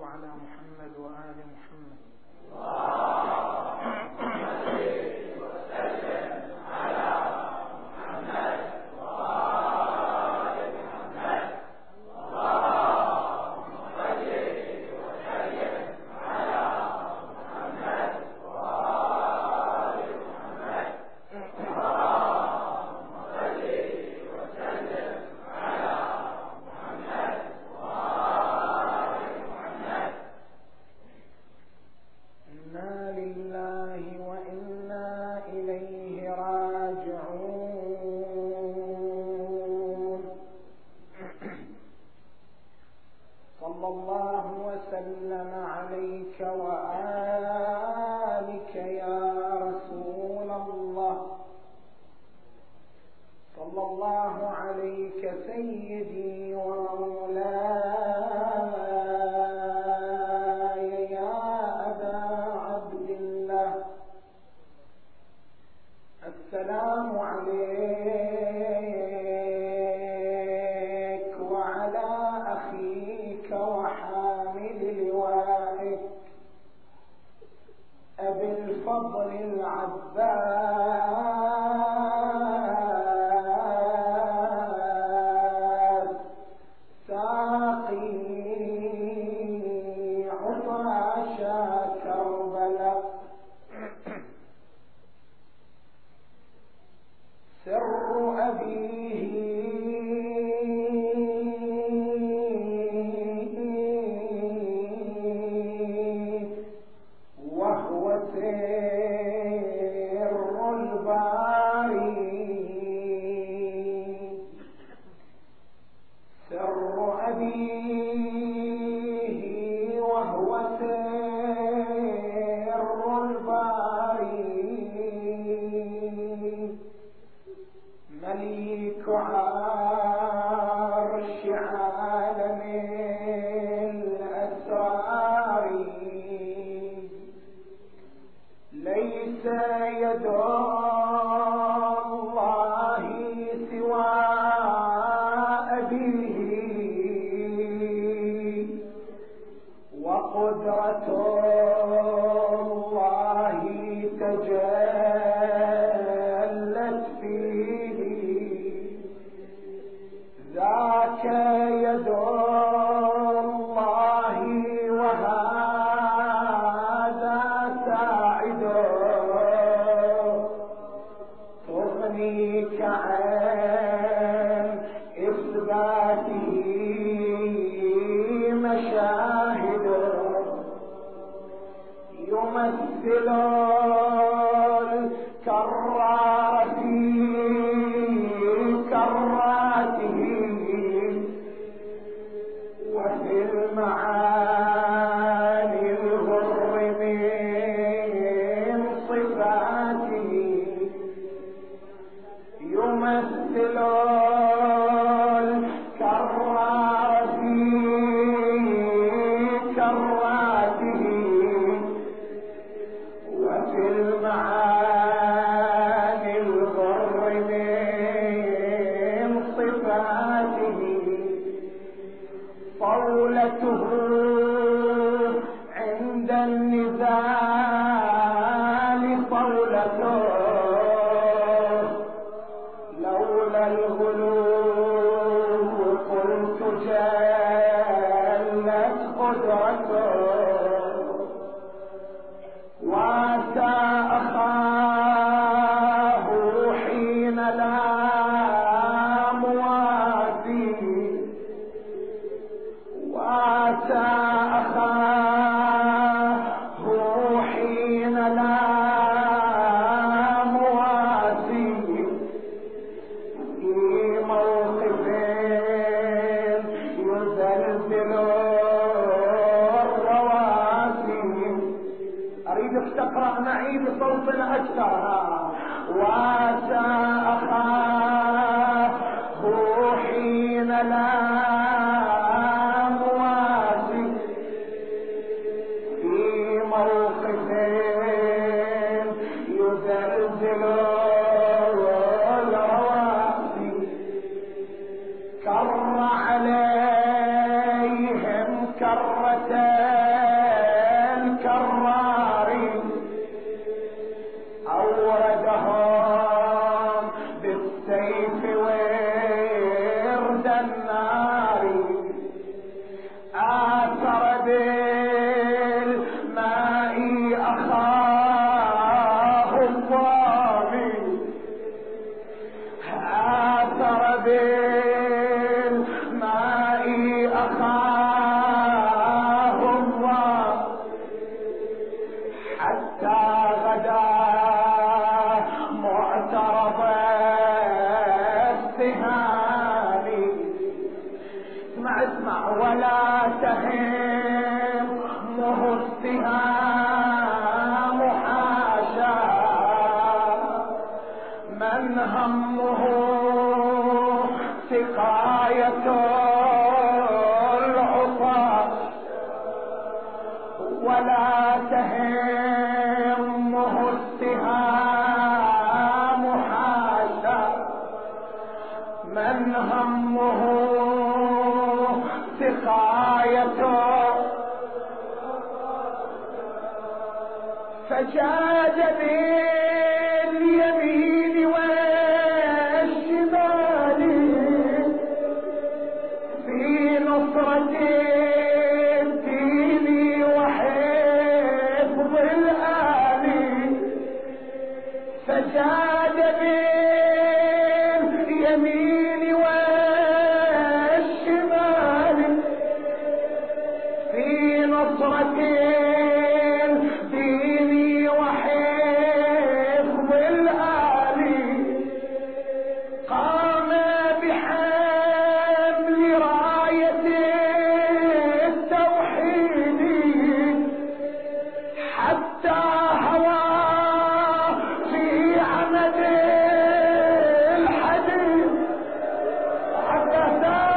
على محمد وآل محمد. تقرأ معي بصوت أكثر. واسى أخاه حين لا مواسي في موقف يزلزل الرواسي، كر عليهم كرتين اسمع ولا تهمه السهام حاشا من همه سقاية العطاش ولا تهمه السهام حاشا من همه سقايته فجاد باليمين والشمال في نصرة الدين وحفظ الآل فجاد باليمين والشمال في نصرة الدين وحفظ الآل قام بحمل راية التوحيد حتى هوى في عمد الحديد حتى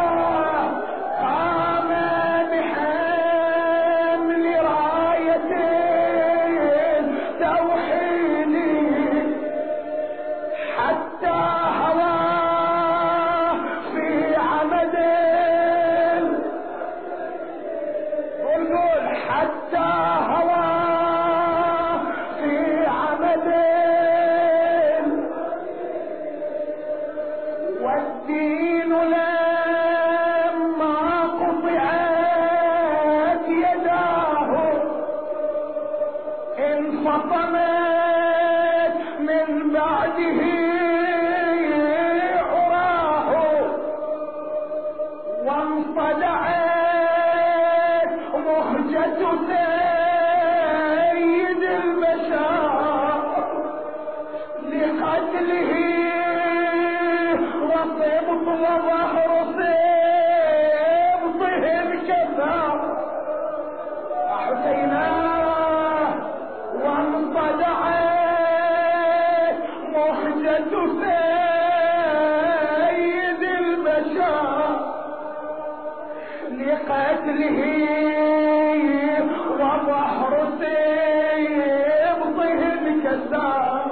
قام بحمل راية التوحيد حتى هوى في عمد قول حتى هوى في عمد والدين لما قطعت يداه انفطمت من بعده عراه وانصدعت مهجة سيد البشر لقتله وصبط وظهر صبطه انكسر حسينا وانصدعت مهجة سيد البشر لقتله وظهر صبطه انكسر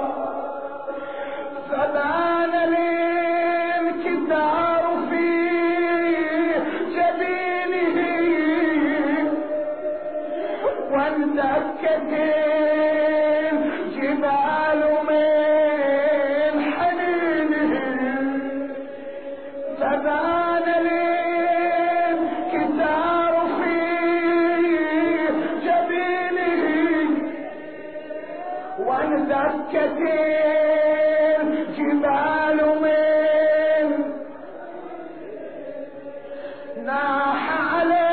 فبان الانكسار في جبينه واندكت الجبال من حنينه فبان الانكسار في جبينه واندكت الجبال من ناح على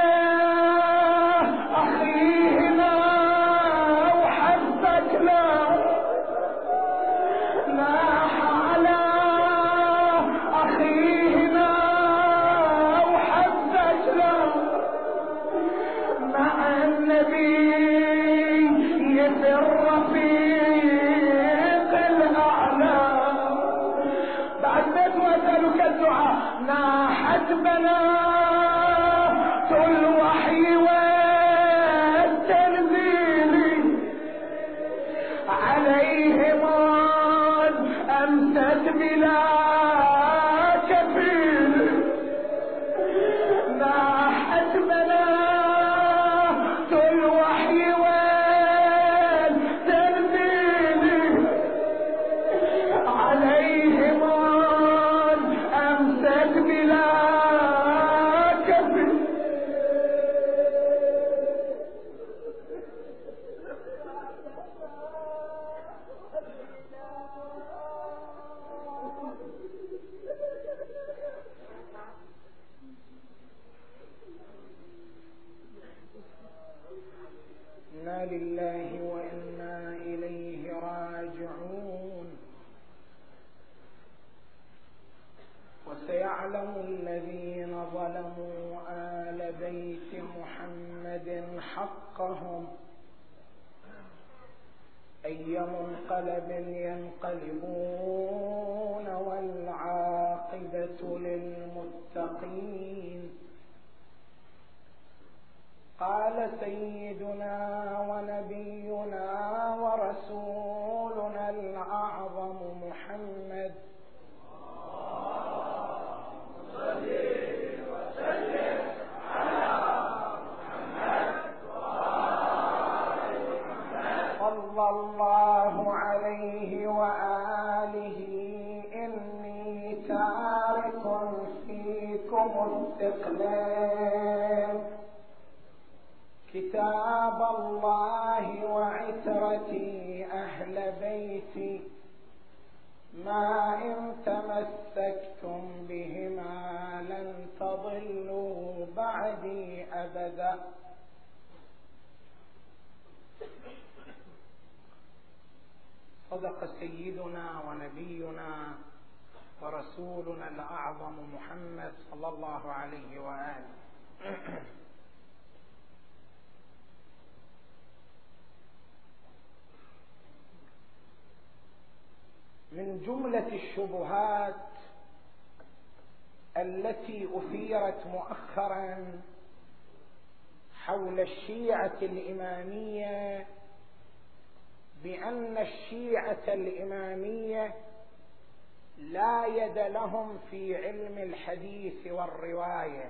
أخيه وحبك له ناح على أخيه وحبك له مع النبي في الرفيق الأعلى بعد ما وأسألك الدعاء ناحت بنات الوحي والتنزيل عليهم أمست بلا كفيل ناحت بنات الوحي والتنزيل عليهم أمست بلا يعلم الذين ظلموا آل بيت محمد حقهم أي منقلب ينقلبون والعاقبة للمتقين. قال سيدنا ونبينا ورسولنا الأعظم محمد صلى الله عليه وآله: إني تارك فيكم الثقلين كتاب الله وعترتي أهل بيتي ما إن تمسكتم بهما لن تضلوا بعدي أبدا. صدق سيدنا ونبينا ورسولنا الأعظم محمد صلى الله عليه وآله. من جملة الشبهات التي أثيرت مؤخرا حول الشيعة الإمامية بأن الشيعة الإمامية لا يد لهم في علم الحديث والرواية،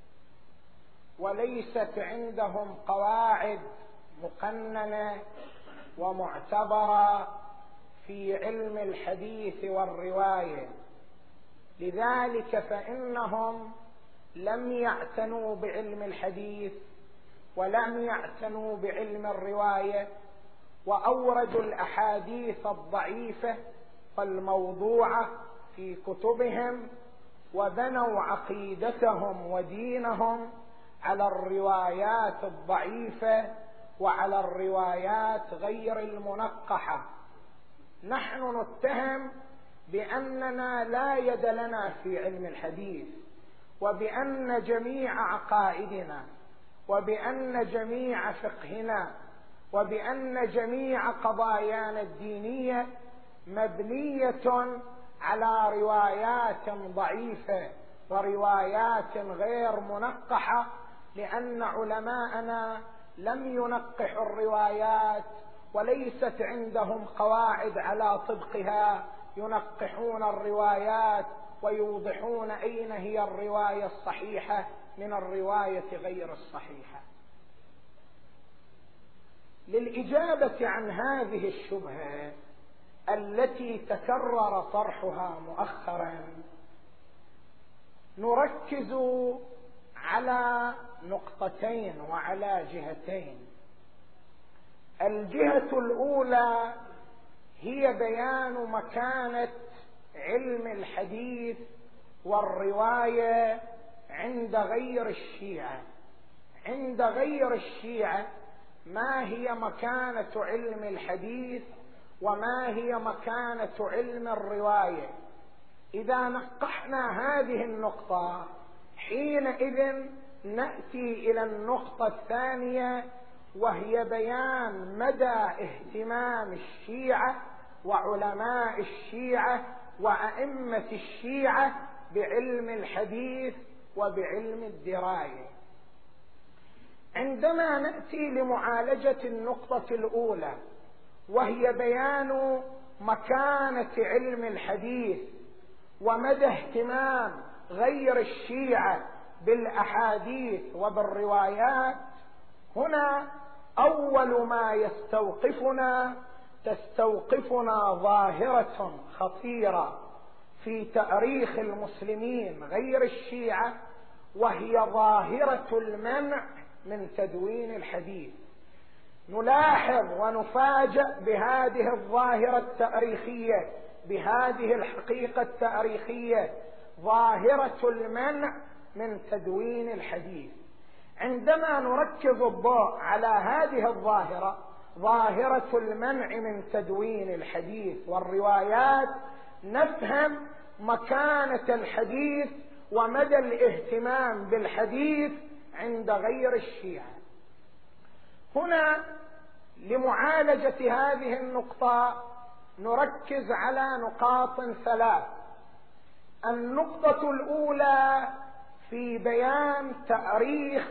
وليست عندهم قواعد مقننة ومعتبرة في علم الحديث والرواية، لذلك فإنهم لم يعتنوا بعلم الحديث ولم يعتنوا بعلم الرواية، وأوردوا الأحاديث الضعيفة والموضوعة في كتبهم، وبنوا عقيدتهم ودينهم على الروايات الضعيفة وعلى الروايات غير المنقحة. نحن نتهم بأننا لا يد لنا في علم الحديث، وبأن جميع عقائدنا وبأن جميع فقهنا وبأن جميع قضايانا الدينية مبنية على روايات ضعيفة وروايات غير منقحة، لأن علماءنا لم ينقحوا الروايات وليست عندهم قواعد على طبقها، ينقحون الروايات ويوضحون أين هي الرواية الصحيحة من الرواية غير الصحيحة. للإجابة عن هذه الشبهة التي تكرر طرحها مؤخرا نركز على نقطتين وعلى جهتين. الجهة الأولى هي بيان مكانة علم الحديث والرواية عند غير الشيعة. عند غير الشيعة ما هي مكانة علم الحديث وما هي مكانة علم الرواية؟ إذا نقحنا هذه النقطة حينئذ نأتي إلى النقطة الثانية، وهي بيان مدى اهتمام الشيعة وعلماء الشيعة وأئمة الشيعة بعلم الحديث وبعلم الدراية. عندما نأتي لمعالجة النقطة الأولى وهي بيان مكانة علم الحديث ومدى اهتمام غير الشيعة بالأحاديث وبالروايات، هنا أول ما تستوقفنا ظاهرة خطيرة في تاريخ المسلمين غير الشيعة، وهي ظاهرة المنع من تدوين الحديث. نلاحظ ونفاجأ بهذه الظاهرة التاريخية، بهذه الحقيقة التاريخية، ظاهرة المنع من تدوين الحديث. عندما نركز الضوء على هذه الظاهرة، ظاهرة المنع من تدوين الحديث والروايات، نفهم مكانة الحديث ومدى الاهتمام بالحديث عند غير الشيعة. هنا لمعالجة هذه النقطة نركز على نقاط ثلاث. النقطة الأولى في بيان تأريخ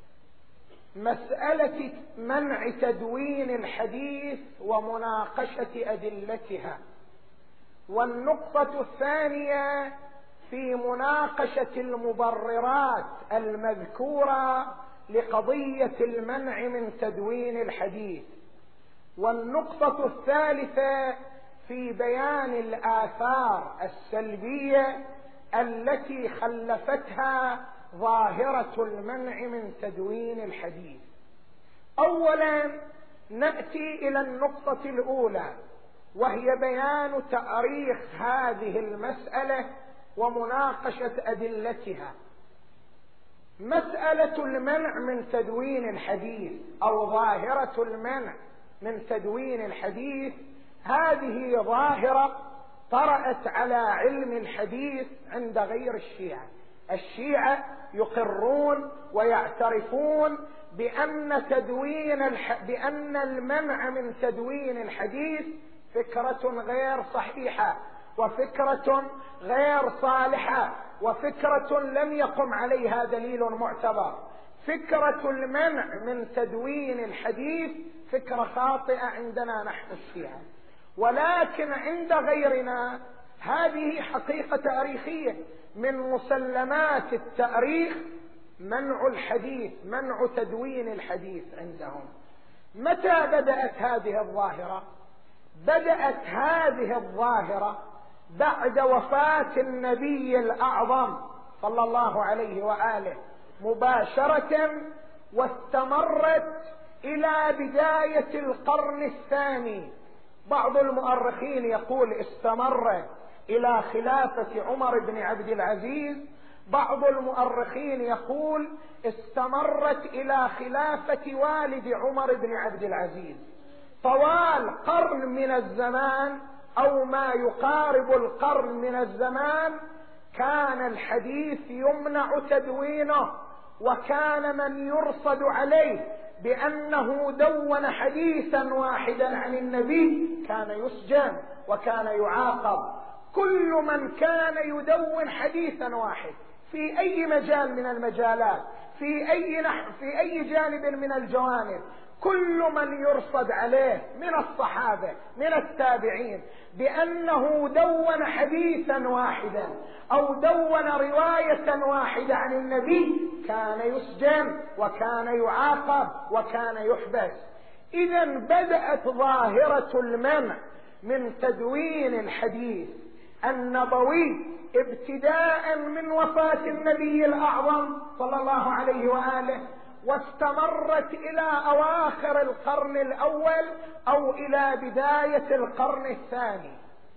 مسألة منع تدوين الحديث ومناقشة أدلتها، والنقطة الثانية في مناقشة المبررات المذكورة لقضية المنع من تدوين الحديث، والنقطة الثالثة في بيان الآثار السلبية التي خلفتها ظاهرة المنع من تدوين الحديث. أولا نأتي إلى النقطة الأولى، وهي بيان تأريخ هذه المسألة ومناقشة أدلتها. مسألة المنع من تدوين الحديث أو ظاهرة المنع من تدوين الحديث هذه ظاهرة طرأت على علم الحديث عند غير الشيعة. الشيعة يقرون ويعترفون بأن المنع من تدوين الحديث فكرة غير صحيحة وفكرة غير صالحة وفكرة لم يقم عليها دليل معتبر. فكرة المنع من تدوين الحديث فكرة خاطئة عندنا نحن الشيعة، ولكن عند غيرنا هذه حقيقة تاريخية من مسلمات التاريخ، منع الحديث، منع تدوين الحديث عندهم. متى بدأت هذه الظاهرة؟ بدأت هذه الظاهرة بعد وفاة النبي الأعظم صلى الله عليه وآله مباشرة، واستمرت إلى بداية القرن الثاني. بعض المؤرخين يقول استمرت إلى خلافة عمر بن عبد العزيز، بعض المؤرخين يقول استمرت إلى خلافة والد عمر بن عبد العزيز. طوال قرن من الزمان أو ما يقارب القرن من الزمان كان الحديث يمنع تدوينه، وكان من يرصد عليه بأنه دون حديثا واحدا عن النبي كان يسجن وكان يعاقب. كل من كان يدون حديثا واحد في أي مجال من المجالات، في أي جانب من الجوانب، كل من يرصد عليه من الصحابة من التابعين بأنه دون حديثا واحدا أو دون رواية واحدة عن النبي كان يسجن وكان يعاقب وكان يحبس. إذا بدأت ظاهرة المنع من تدوين الحديث النبوي ابتداء من وفاة النبي الأعظم صلى الله عليه وآله، واستمرت إلى أواخر القرن الأول أو إلى بداية القرن الثاني.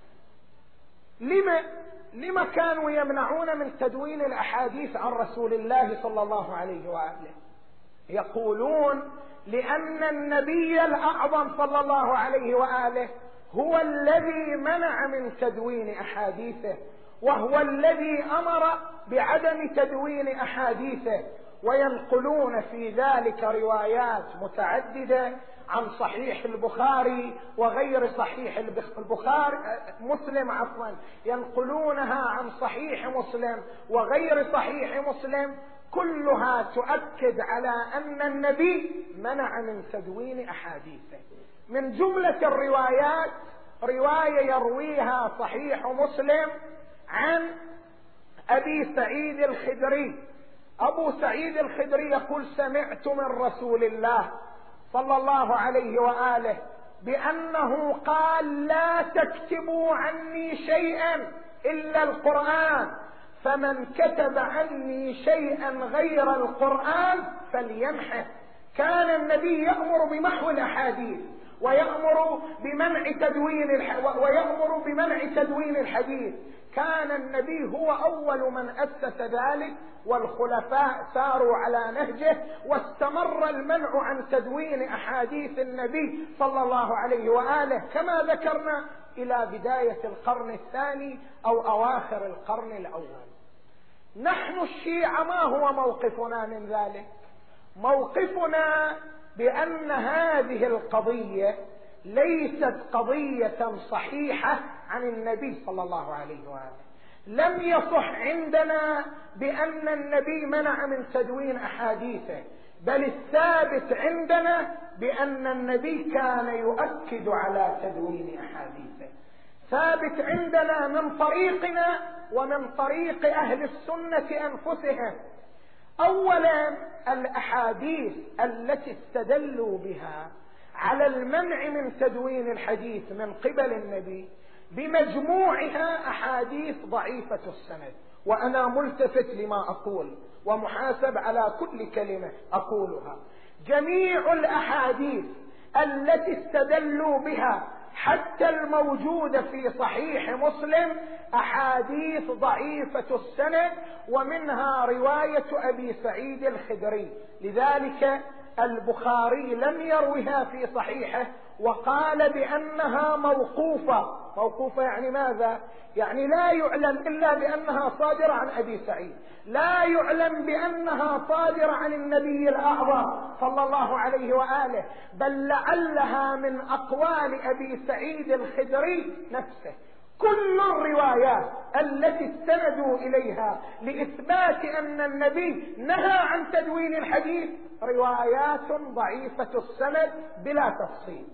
لما كانوا يمنعون من تدوين الأحاديث عن رسول الله صلى الله عليه وآله؟ يقولون لأن النبي الأعظم صلى الله عليه وآله هو الذي منع من تدوين أحاديثه، وهو الذي أمر بعدم تدوين أحاديثه. وينقلون في ذلك روايات متعددة عن صحيح البخاري وغير صحيح البخاري مسلم عفوا، ينقلونها عن صحيح مسلم وغير صحيح مسلم، كلها تؤكد على أن النبي منع من تدوين أحاديثه. من جملة الروايات رواية يرويها صحيح مسلم عن أبي سعيد الخدري. أبو سعيد الخدري يقول سمعت من رسول الله صلى الله عليه وآله بأنه قال لا تكتبوا عني شيئا إلا القرآن، فمن كتب عني شيئا غير القرآن فليمحه. كان النبي يأمر بمحو الأحاديث ويأمر بمنع تدوين الحديث. كان النبي هو أول من أسس ذلك، والخلفاء ساروا على نهجه، واستمر المنع عن تدوين أحاديث النبي صلى الله عليه وآله كما ذكرنا إلى بداية القرن الثاني أو أواخر القرن الأول. نحن الشيعة ما هو موقفنا من ذلك؟ موقفنا بأن هذه القضية ليست قضية صحيحة عن النبي صلى الله عليه وآله. لم يصح عندنا بأن النبي منع من تدوين أحاديثه، بل الثابت عندنا بأن النبي كان يؤكد على تدوين أحاديثه. ثابت عندنا من طريقنا ومن طريق أهل السنة أنفسهم. أولا، الأحاديث التي استدلوا بها على المنع من تدوين الحديث من قبل النبي بمجموعها أحاديث ضعيفة السند، وأنا ملتفت لما أقول ومحاسب على كل كلمة أقولها. جميع الأحاديث التي استدلوا بها حتى الموجودة في صحيح مسلم أحاديث ضعيفة السند، ومنها رواية أبي سعيد الخدري. لذلك البخاري لم يروها في صحيحه وقال بأنها موقوفة. موقوفة يعني ماذا؟ يعني لا يعلم إلا بأنها صادرة عن أبي سعيد، لا يعلم بأنها صادرة عن النبي الأعظم صلى الله عليه وآله، بل لعلها من أقوال أبي سعيد الخدري نفسه. كل الروايات التي استندوا إليها لإثبات أن النبي نهى عن تدوين الحديث روايات ضعيفة السند بلا تفصيل.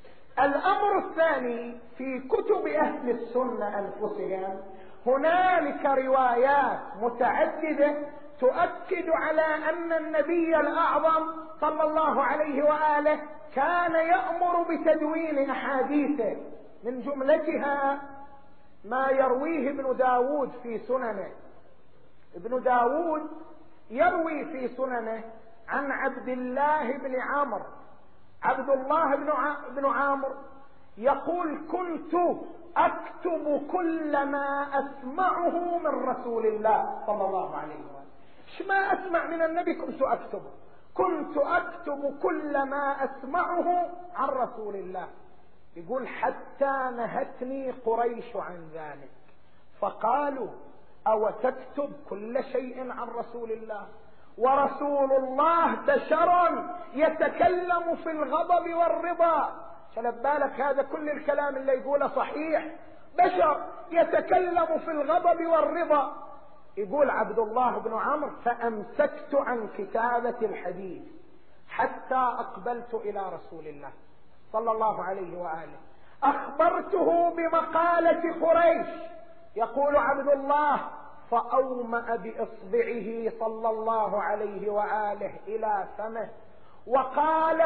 الأمر الثاني، في كتب أهل السنة أنفسهم هنالك روايات متعددة تؤكد على أن النبي الأعظم صلى الله عليه وآله كان يأمر بتدوين أحاديثه. من جملتها ما يرويه ابن داود في سننه. ابن داود يروي في سننه عن عبد الله بن عمرو. عبد الله بن عمرو يقول: كنت أكتب كل ما أسمعه من رسول الله صلى الله عليه وسلم. ما أسمع من النبي كنت أكتب كل ما أسمعه عن رسول الله. يقول: حتى نهتني قريش عن ذلك، فقالوا: أو تكتب كل شيء عن رسول الله؟ ورسول الله بشر يتكلم في الغضب والرضا. شلب بالك، هذا كل الكلام اللي يقوله صحيح، بشر يتكلم في الغضب والرضا. يقول عبد الله بن عمرو: فأمسكت عن كتابة الحديث حتى أقبلت إلى رسول الله صلى الله عليه وآله، أخبرته بمقالة قريش. يقول عبد الله: فأومأ بإصبعه صلى الله عليه وآله إلى فمه وقال: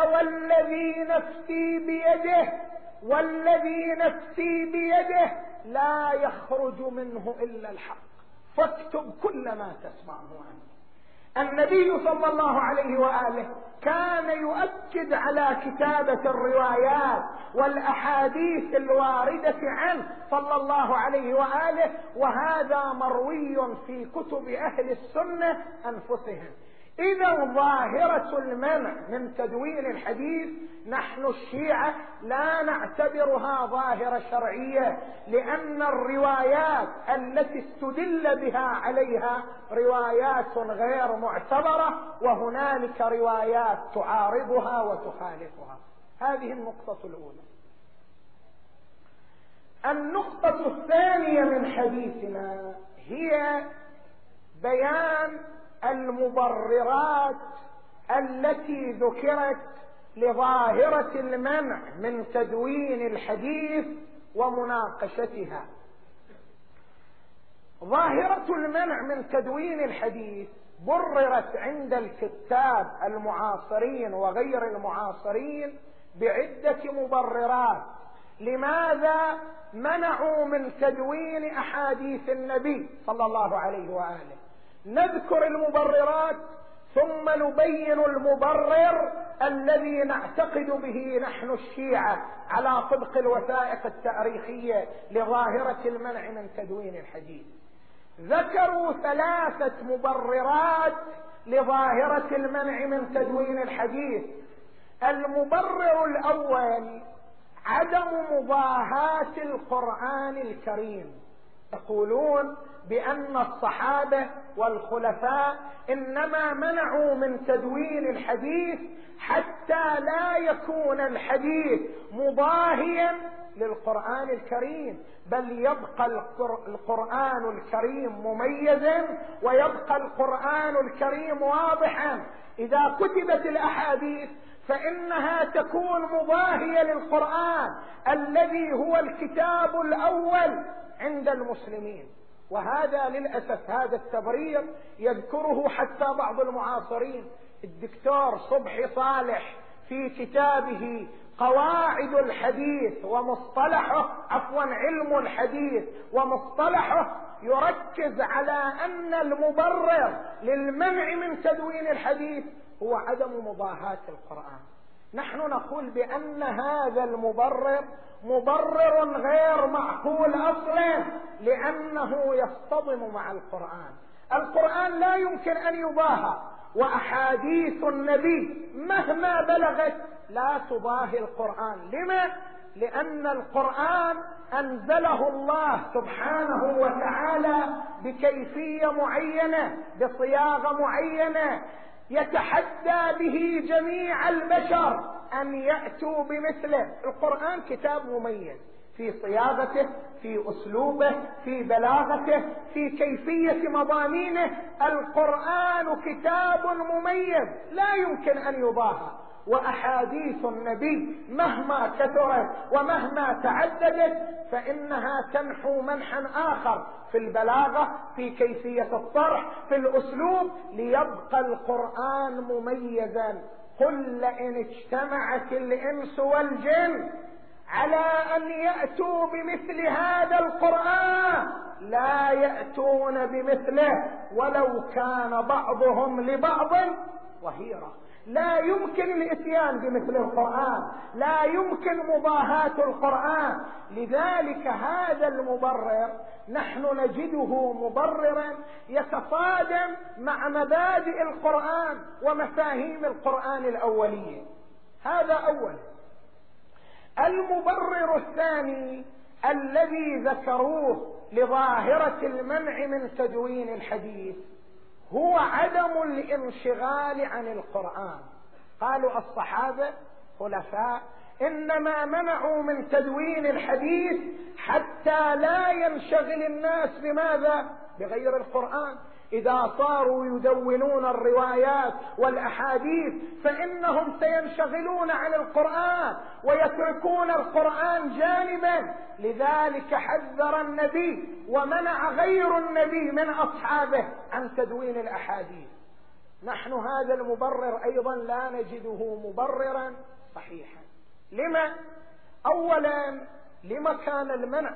والذي نفسي بيده لا يخرج منه إلا الحق، فاكتب كل ما تسمعه عنه. النبي صلى الله عليه وآله كان يؤكد على كتابة الروايات والأحاديث الواردة عنه صلى الله عليه وآله، وهذا مروي في كتب أهل السنة أنفسهم. إذا ظاهرة المنع من تدوين الحديث نحن الشيعة لا نعتبرها ظاهرة شرعية، لأن الروايات التي استدل بها عليها روايات غير معتبرة، وهنالك روايات تعارضها وتخالفها. هذه النقطة الأولى. النقطة الثانية من حديثنا هي بيان المبررات التي ذكرت لظاهرة المنع من تدوين الحديث ومناقشتها. ظاهرة المنع من تدوين الحديث بررت عند الكتاب المعاصرين وغير المعاصرين بعدة مبررات. لماذا منعوا من تدوين أحاديث النبي صلى الله عليه وآله؟ نذكر المبررات ثم نبين المبرر الذي نعتقد به نحن الشيعة على طبق الوثائق التاريخية لظاهرة المنع من تدوين الحديث. ذكروا 3 مبررات لظاهرة المنع من تدوين الحديث. المبرر الأول عدم مضاهاة القرآن الكريم. يقولون بأن الصحابة والخلفاء إنما منعوا من تدوين الحديث حتى لا يكون الحديث مضاهيا للقرآن الكريم، بل يبقى القرآن الكريم مميزا ويبقى القرآن الكريم واضحا. إذا كتبت الأحاديث فإنها تكون مضاهية للقرآن الذي هو الكتاب الأول عند المسلمين. وهذا للأسف هذا التبرير يذكره حتى بعض المعاصرين. الدكتور صبحي صالح في كتابه قواعد الحديث ومصطلحه، علم الحديث ومصطلحه، يركز على أن المبرر للمنع من تدوين الحديث هو عدم مضاهاة القرآن. نحن نقول بأن هذا المبرر مبرر غير معقول أصلا، لأنه يصطدم مع القرآن. القرآن لا يمكن أن يضاهى، وأحاديث النبي مهما بلغت لا تضاهي القرآن. لما؟ لأن القرآن أنزله الله سبحانه وتعالى بكيفية معينة، بصياغة معينة، يتحدى به جميع البشر أن يأتوا بمثله. القرآن كتاب مميز في صياغته، في أسلوبه، في بلاغته، في كيفية مضامينه. القرآن كتاب مميز لا يمكن أن يضاهى. وأحاديث النبي مهما كثرت ومهما تعددت فإنها تنحو منحا آخر في البلاغة، في كيفية الطرح، في الأسلوب، ليبقى القرآن مميزا. قل لئن اجتمعت الإنس والجن على أن يأتوا بمثل هذا القرآن لا يأتون بمثله ولو كان بعضهم لبعض ظهيرا. لا يمكن الاتيان بمثل القرآن، لا يمكن مضاهاة القرآن. لذلك هذا المبرر نحن نجده مبررا يتصادم مع مبادئ القرآن ومفاهيم القرآن الأولية. هذا أول. المبرر الثاني الذي ذكروه لظاهرة المنع من تدوين الحديث هو عدم الانشغال عن القرآن. قالوا الصحابة خلفاء إنما منعوا من تدوين الحديث حتى لا ينشغل الناس بماذا؟ بغير القرآن. إذا صاروا يدونون الروايات والأحاديث فإنهم سينشغلون عن القرآن ويتركون القرآن جانبا. لذلك حذر النبي ومنع غير النبي من أصحابه عن تدوين الأحاديث. نحن هذا المبرر أيضا لا نجده مبررا صحيحا. لما؟ أولا لما كان المنع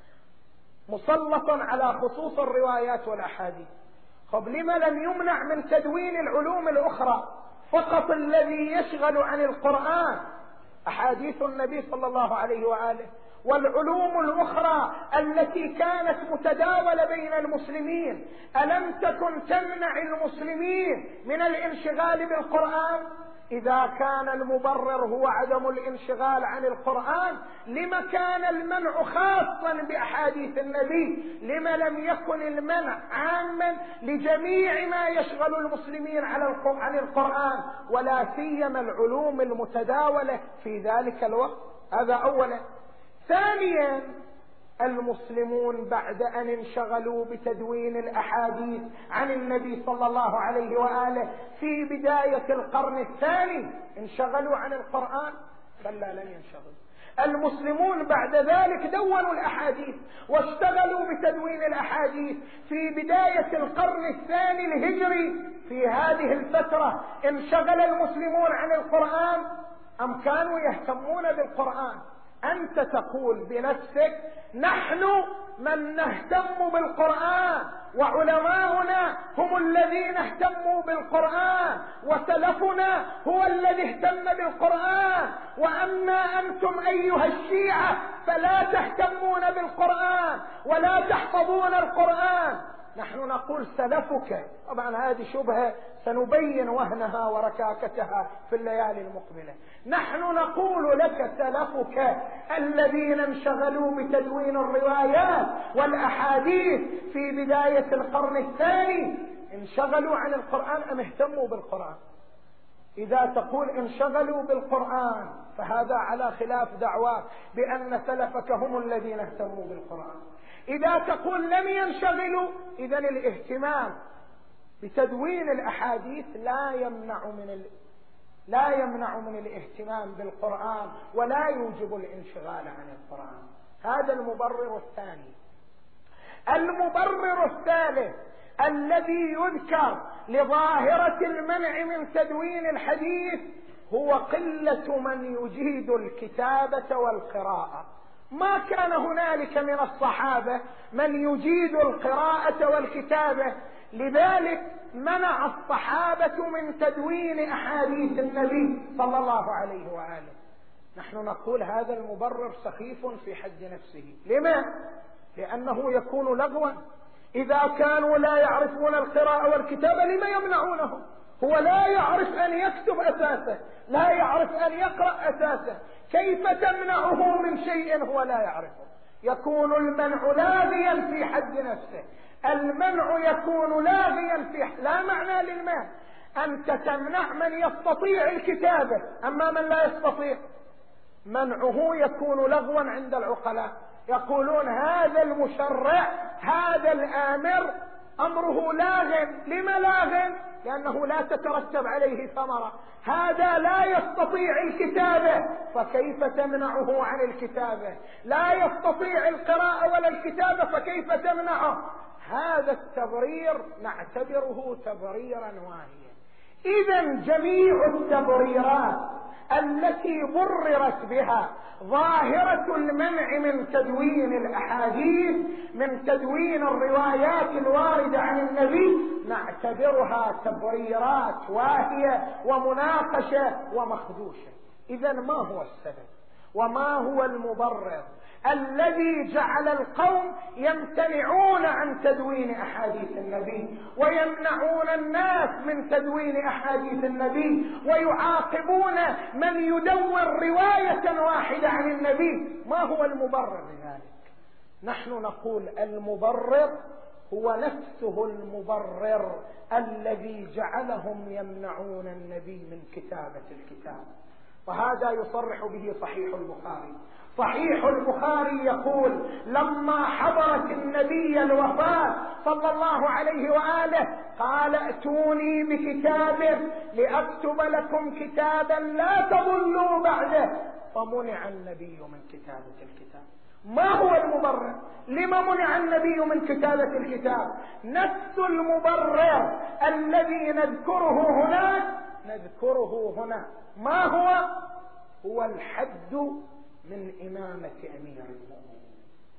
مسلطا على خصوص الروايات والأحاديث؟ طب لما لم يمنع من تدوين العلوم الأخرى؟ فقط الذي يشغل عن القرآن أحاديث النبي صلى الله عليه وآله، والعلوم الأخرى التي كانت متداولة بين المسلمين ألم تكن تمنع المسلمين من الانشغال بالقرآن؟ إذا كان المبرر هو عدم الانشغال عن القرآن لما كان المنع خاصا بأحاديث النبي؟ لما لم يكن المنع عاما لجميع ما يشغل المسلمين عن القرآن ولا سيما العلوم المتداولة في ذلك الوقت؟ هذا أولا. ثانيا المسلمون بعد أن انشغلوا بتدوين الأحاديث عن النبي صلى الله عليه وآله في بداية القرن الثاني انشغلوا عن القرآن؟ كلا لن ينشغلوا. المسلمون بعد ذلك دونوا الأحاديث واشتغلوا بتدوين الأحاديث في بداية القرن الثاني الهجري. في هذه الفترة انشغل المسلمون عن القرآن أم كانوا يهتمون بالقرآن؟ أنت تقول بنفسك نحن من نهتم بالقرآن وعلماؤنا هم الذين اهتموا بالقرآن وسلفنا هو الذي اهتم بالقرآن، وأما أنتم أيها الشيعة فلا تهتمون بالقرآن ولا تحفظون القرآن. نحن نقول سلفك. طبعا هذه شبهة سنبين وهنها وركاكتها في الليالي المقبلة. نحن نقول لك سلفك الذين انشغلوا بتدوين الروايات والأحاديث في بداية القرن الثاني انشغلوا عن القرآن أم اهتموا بالقرآن؟ إذا تقول انشغلوا بالقرآن فهذا على خلاف دعواك بأن سلفك هم الذين اهتموا بالقرآن. إذا تقول لم ينشغلوا إذن الاهتمام بتدوين الأحاديث لا يمنع من الاهتمام بالقرآن ولا يوجب الانشغال عن القرآن. هذا المبرر الثاني. المبرر الثالث الذي يذكر لظاهرة المنع من تدوين الحديث هو قلة من يجيد الكتابة والقراءة. ما كان هنالك من الصحابة من يجيد القراءة والكتابة، لذلك منع الصحابة من تدوين أحاديث النبي صلى الله عليه وآله. نحن نقول هذا المبرر سخيف في حد نفسه. لما؟ لأنه يكون لغوا. إذا كانوا لا يعرفون القراءة والكتابة لما يمنعونه؟ هو لا يعرف أن يكتب أساسا، لا يعرف أن يقرأ أساسا، كيف تمنعه من شيء هو لا يعرفه؟ يكون المنع لاغيا في حد نفسه. المنع يكون لاغيا في لا معنى للمنع. أنت تمنع من يستطيع الكتابة، أما من لا يستطيع منعه يكون لغوا عند العقلاء. يقولون هذا المشرع هذا الآمر أمره لاغ. لما لاغ؟ لأنه لا تترتب عليه ثمرة. هذا لا يستطيع الكتابة فكيف تمنعه عن الكتابة؟ لا يستطيع القراءة ولا الكتابة فكيف تمنعه؟ هذا التبرير نعتبره تبريرا واهيا. إذن جميع التبريرات التي بررت بها ظاهرة المنع من تدوين الأحاديث من تدوين الروايات الواردة عن النبي نعتبرها تبريرات واهية ومناقشة ومخدوشة. إذن ما هو السبب وما هو المبرر الذي جعل القوم يمتنعون عن تدوين أحاديث النبي ويمنعون الناس من تدوين أحاديث النبي ويعاقبون من يدون رواية واحدة عن النبي؟ ما هو المبرر لذلك؟ نحن نقول المبرر هو نفسه المبرر الذي جعلهم يمنعون النبي من كتابة الكتاب. وهذا يصرح به صحيح البخاري. صحيح البخاري يقول لما حضرت النبي الوفاة صلى الله عليه وآله قال ائتوني بكتاب لأكتب لكم كتابا لا تضلوا بعده، فمنع النبي من كتابة الكتاب. ما هو المبرر؟ لما منع النبي من كتابة الكتاب؟ نفس المبرر الذي نذكره هناك نذكره هنا. ما هو؟ هو الحد من إمامة أمير المؤمنين،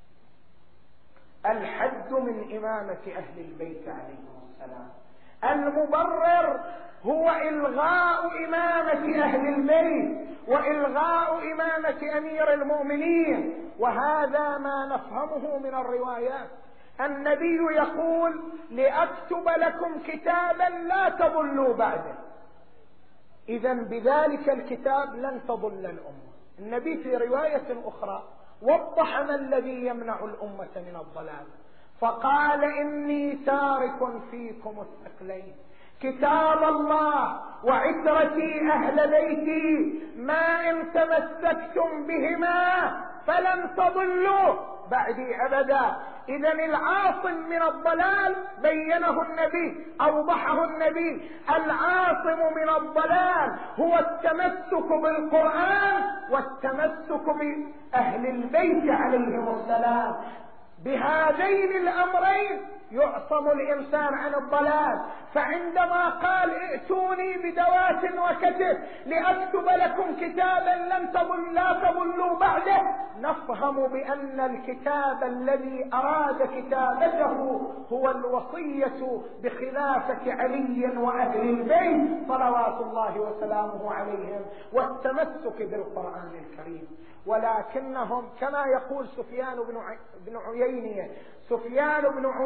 الحد من إمامة أهل البيت عليهم السلام. المبرر هو إلغاء إمامة أهل البيت وإلغاء إمامة أمير المؤمنين. وهذا ما نفهمه من الروايات. النبي يقول لأكتب لكم كتابا لا تضلوا بعده. إذن بذلك الكتاب لن تضل الأمة. النبي في رواية أخرى وضح ما الذي يمنع الأمة من الضلال فقال إني تارك فيكم الثقلين كتاب الله وعترتي أهل بيتي ما إن تمسكتم بهما فلن تضلوا بعدي أبدا. إذن العاصم من الضلال بينه النبي أوضحه النبي. العاصم من الضلال هو التمسك بالقرآن والتمسك بأهل البيت عليهم السلام. بهذين الأمرين يعصم الإنسان عن الضلال. فعندما قال ائتوني بدوات وكتب لأكتب لكم كتابا لا تضلوا بعده نفهم بأن الكتاب الذي أراد كتابته هو الوصية بخلافة علي وأهل البيت صلوات الله وسلامه عليهم والتمسك بالقرآن الكريم. ولكنهم كما يقول سفيان بن عيينة سفيان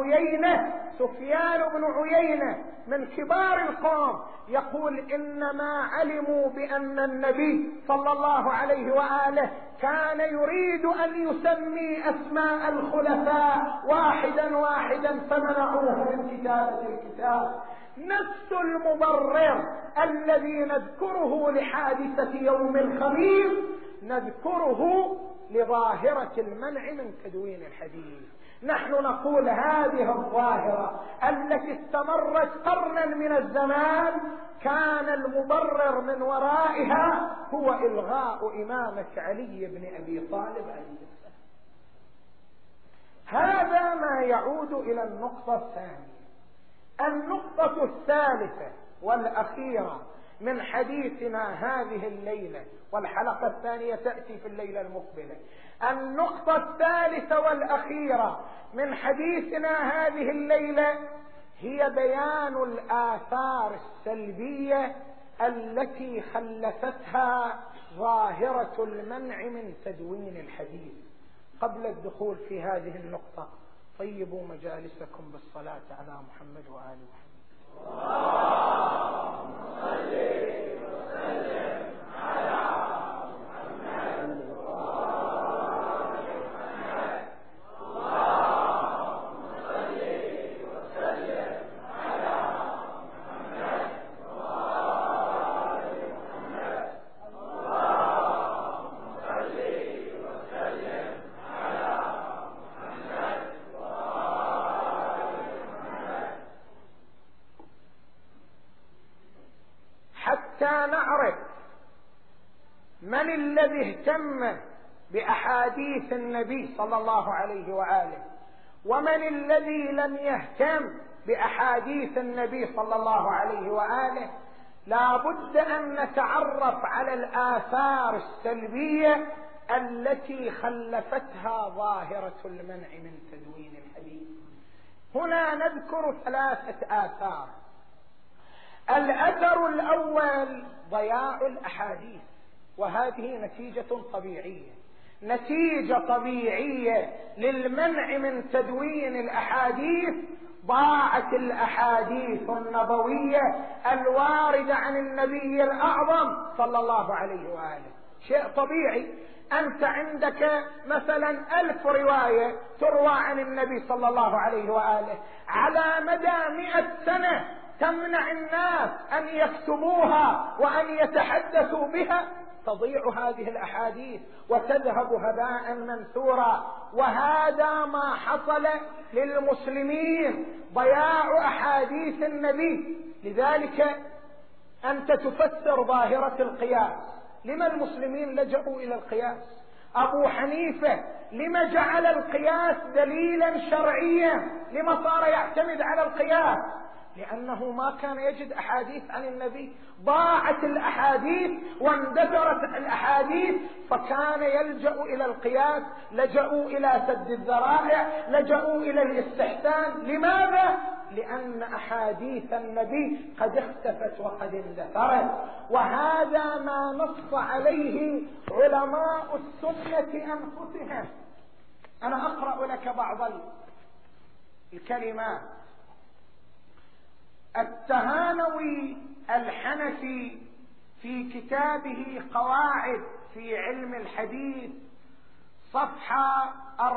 بن عيينة من كبار القوم يقول إنما علموا بأن النبي صلى الله عليه وآله كان يريد أن يسمي أسماء الخلفاء واحدا واحدا فمنعوه من كتابة الكتاب. نفس المبرر الذي نذكره لحادثة يوم الخميس نذكره لظاهرة المنع من تدوين الحديث. نحن نقول هذه الظاهرة التي استمرت قرنا من الزمان كان المبرر من ورائها هو إلغاء إمامة علي بن أبي طالب عليه السلام. هذا ما يعود إلى النقطة الثانية. النقطة الثالثة والأخيرة من حديثنا هذه الليلة، والحلقة الثانية تأتي في الليلة المقبلة. النقطة الثالثة والأخيرة من حديثنا هذه الليلة هي بيان الآثار السلبية التي خلفتها ظاهرة المنع من تدوين الحديث. قبل الدخول في هذه النقطة طيبوا مجالسكم بالصلاة على محمد وآل محمد. اللهم صل وسلم على محمد وآل محمد. اللهم صل وسلم على محمد وآل محمد. اللهم صل وسلم على محمد وآل محمد. حتى نعرف من الذي اهتم بأحاديث النبي صلى الله عليه وآله ومن الذي لم يهتم بأحاديث النبي صلى الله عليه وآله. لا بد أن نتعرف على الآثار السلبية التي خلفتها ظاهرة المنع من تدوين الحديث. هنا نذكر 3 آثار. الأثر الأول ضياع الأحاديث، وهذه نتيجة طبيعية للمنع من تدوين الأحاديث. ضاعت الأحاديث النبوية الواردة عن النبي الأعظم صلى الله عليه وآله. شيء طبيعي. أنت عندك مثلا 1000 رواية تروى عن النبي صلى الله عليه وآله، على مدى 100 سنة تمنع الناس أن يكتبوها وأن يتحدثوا بها. تضيع هذه الأحاديث وتذهب هباء منثورا. وهذا ما حصل للمسلمين، ضياع أحاديث النبي. لذلك أنت تفسر ظاهرة القياس. لما المسلمين لجأوا إلى القياس؟ أبو حنيفة لما جعل القياس دليلا شرعيا؟ لما صار يعتمد على القياس؟ لأنه ما كان يجد أحاديث عن النبي. ضاعت الأحاديث واندثرت الأحاديث، فكان يلجأ إلى القياس. لجأوا إلى سد الذرائع، لجأوا إلى الاستحسان. لماذا؟ لأن أحاديث النبي قد اختفت وقد اندثرت. وهذا ما نص عليه علماء السنة أنفسهم. أنا أقرأ لك بعض الكلمات. التهانوي الحنفي في كتابه قواعد في علم الحديث صفحة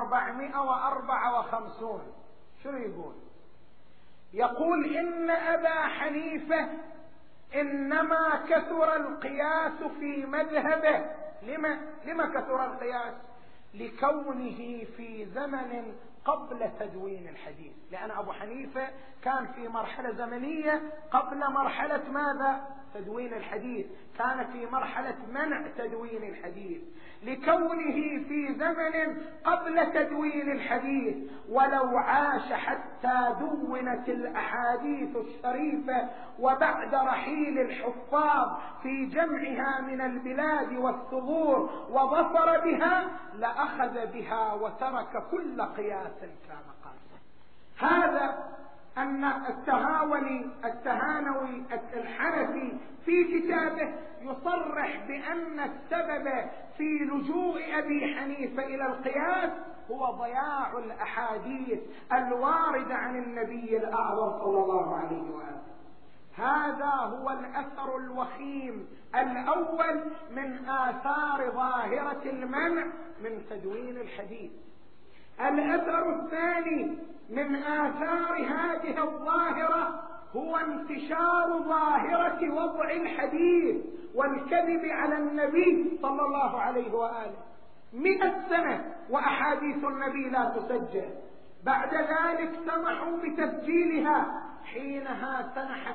454 شو يقول؟ يقول إن أبا حنيفة إنما كثر القياس في مذهبه. لما كثر القياس؟ لكونه في زمن قبل تدوين الحديث. لأن أبو حنيفة كان في مرحلة زمنية قبل مرحلة ماذا؟ تدوين الحديث. كان في مرحلة منع تدوين الحديث. لكونه في زمن قبل تدوين الحديث. ولو عاش حتى دونت الأحاديث الشريفة وبعد رحيل الحفاظ في جمعها من البلاد والثغور وظفر بها لأخذ بها وترك كل قياس كان قاسا. هذا أن التهانوي الحنفي في كتابه يصرح بأن السبب في لجوء أبي حنيفة إلى القياس هو ضياع الأحاديث الواردة عن النبي الأعظم صلى الله عليه وآله. هذا هو الأثر الوخيم الأول من آثار ظاهرة المنع من تدوين الحديث. الأثر الثاني من آثار هذه الظاهرة هو انتشار ظاهرة وضع الحديث والكذب على النبي صلى الله عليه وآله. 100 سنة وأحاديث النبي لا تسجل، بعد ذلك سمحوا بتسجيلها. حينها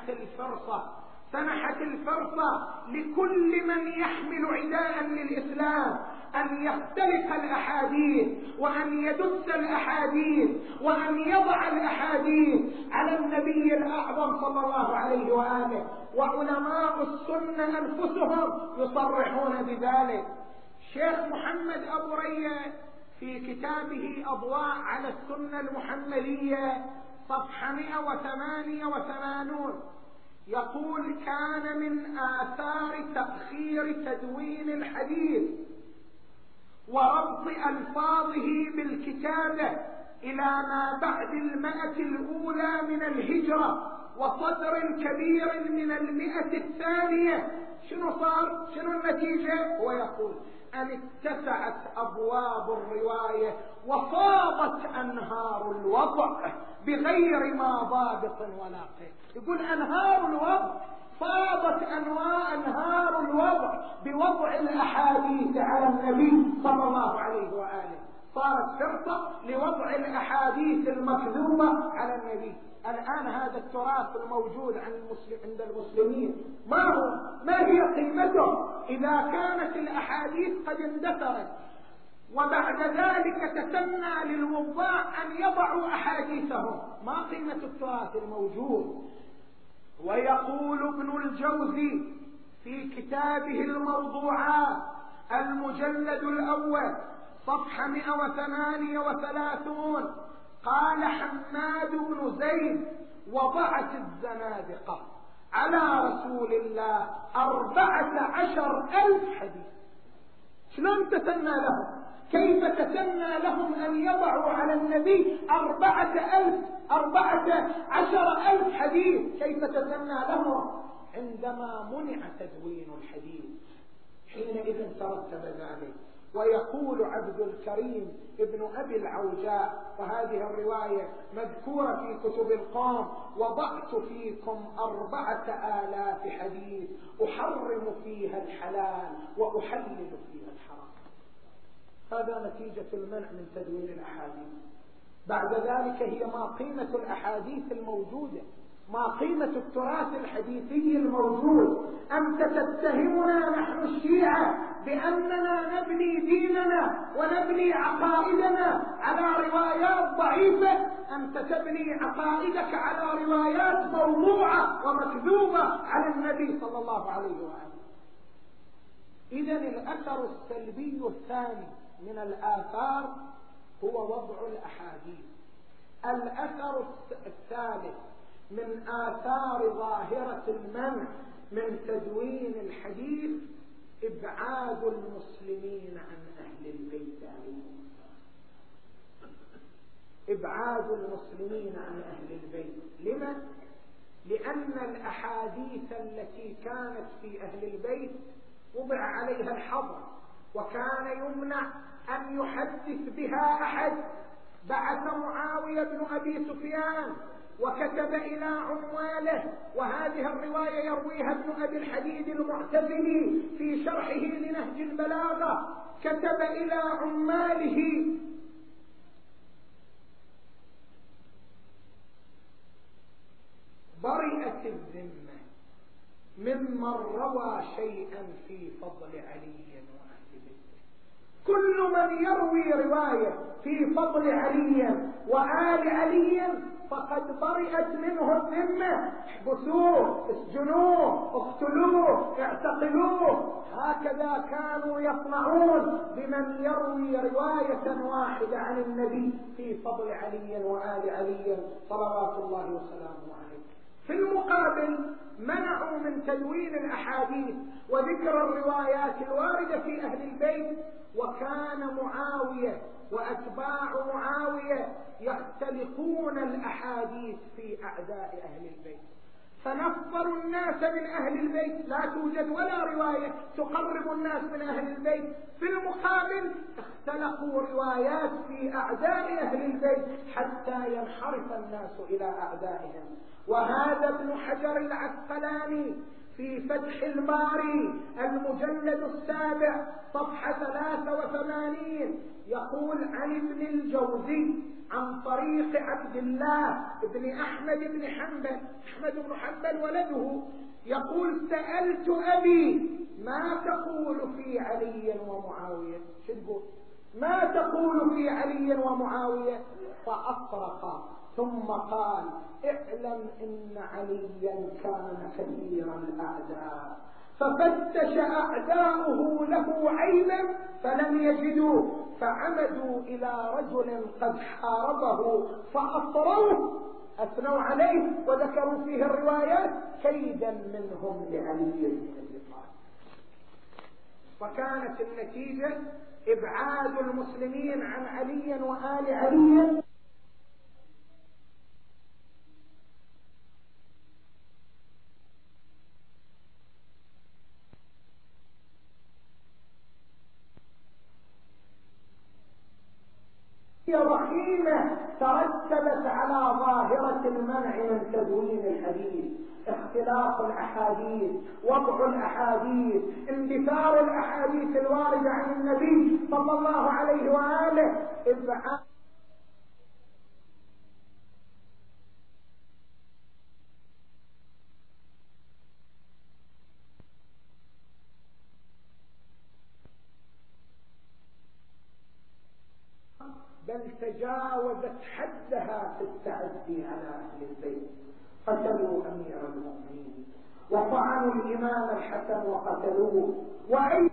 سنحت الفرصة لكل من يحمل عداء للإسلام أن يختلق الأحاديث وأن يدس الأحاديث وأن يضع الأحاديث على النبي الأعظم صلى الله عليه وآله. وعلماء السنة أنفسهم يصرحون بذلك. شيخ محمد أبو رية في كتابه أضواء على السنة المحمدية صفحة 188 يقول: كان من آثار تأخير تدوين الحديث وربط ألفاظه بالكتابة إلى ما بعد 100 الأولى من الهجرة وصدر كبير من 100 الثانية. شنو صار؟ شنو النتيجة؟ هو يقول: أن اتسعت أبواب الرواية وفاضت أنهار الوضع بغير ما ضابط ولا قيد. يقول أنهار الوضع، فاضت أنهار الوضع بوضع الأحاديث على النبي صلى الله عليه وآله. صارت فرصة لوضع الأحاديث المكذوبة على النبي. الآن هذا التراث الموجود عند المسلمين ما هي قيمته إذا كانت الأحاديث قد اندثرت وبعد ذلك تسنى للوضاع أن يضعوا أحاديثهم؟ ما قيمة التراث الموجود؟ ويقول ابن الجوزي في كتابه الموضوعات المجلد الأول صفحة 138 قال: حماد بن زيد: وضعت الزنادقة على رسول الله 14,000 حديث. شلون تسنى لهم؟ كيف تسنى لهم أن يضعوا على النبي 14,000 حديث؟ كيف تسنى لهم؟ عندما منع تدوين الحديث حينئذ ترتب ذلك. ويقول عبد الكريم ابن أبي العوجاء، وهذه الرواية مذكورة في كتب القوم: وضعت فيكم 4,000 حديث أحرم فيها الحلال وأحلل فيها الحرام. هذا نتيجة المنع من تدوين الأحاديث. بعد ذلك هي ما قيمة الأحاديث الموجودة؟ ما قيمة التراث الحديثي الموجود؟ أنت تتهمنا نحن الشيعة بأننا نبني ديننا ونبني عقائدنا على روايات ضعيفة. أنت تبني عقائدك على روايات موضوعة ومكذوبة على النبي صلى الله عليه وآله. إذن الأثر السلبي الثاني من الآثار هو وضع الأحاديث. الأثر الثالث من آثار ظاهرة المنع من تدوين الحديث إبعاد المسلمين عن أهل البيت عليهم. إبعاد المسلمين عن أهل البيت. لما؟ لأن الأحاديث التي كانت في أهل البيت وضع عليها الحظر، وكان يمنع أن يحدث بها أحد. بعث معاوية بن أبي سفيان وكتب إلى عماله، وهذه الرواية يرويها ابن أبي الحديد المعتزلي في شرحه لنهج البلاغة. كتب إلى عماله: برئت الذمة ممن روى شيئا في فضل علي وأهل بيته. كل من يروي رواية في فضل علي وآل علي فقد برئت منه الذمة، احبسوه، اسجنوه، اقتلوه، اعتقلوه. هكذا كانوا يصنعون بمن يروي رواية واحدة عن النبي في فضل علي وآل علي صلوات الله وسلامه عليه. في المقابل منعوا من تدوين الأحاديث وذكر الروايات الواردة في أهل البيت، وكان معاوية وأتباع معاوية يختلقون الأحاديث في أعداء أهل البيت، فنفروا الناس من أهل البيت، لا توجد ولا رواية تقرب الناس من أهل البيت. في المقابل اختلقوا روايات في أعداء أهل البيت حتى ينحرف الناس إلى أعدائهم. وهذا ابن حجر العسقلاني في فتح الباري المجلد 7 صفحة 83 يقول عن ابن الجوزي عن طريق عبد الله بن أحمد بن حنبل، أحمد بن حنبل ولده، يقول سألت أبي ما تقول في علي ومعاوية؟ شو تقول؟ ما تقول في علي ومعاوية؟ فأطرق ثم قال اعلم إن عليا كان كثير الأعداء، ففتش أعداؤه له عيبا فلم يجدوا، فعمدوا إلى رجل قد حاربه فأطروه، أثنوا عليه وذكروا فيه الروايات كيدا منهم لعلي بن أبي طالب. وكانت النتيجة إبعاد المسلمين عن علي وآل علي. ضخيمة ترتبت على ظاهرة المنع من تدوين الحديث، اختلاف الأحاديث، وضع الأحاديث، اندثار الأحاديث الواردة عن النبي صلى الله عليه وآله، إبعاد بل تجاوزت حدها في التعدي على أهل البيت. قتلوا أمير المؤمنين وطعنوا الإمام الحسن وقتلوه، وأي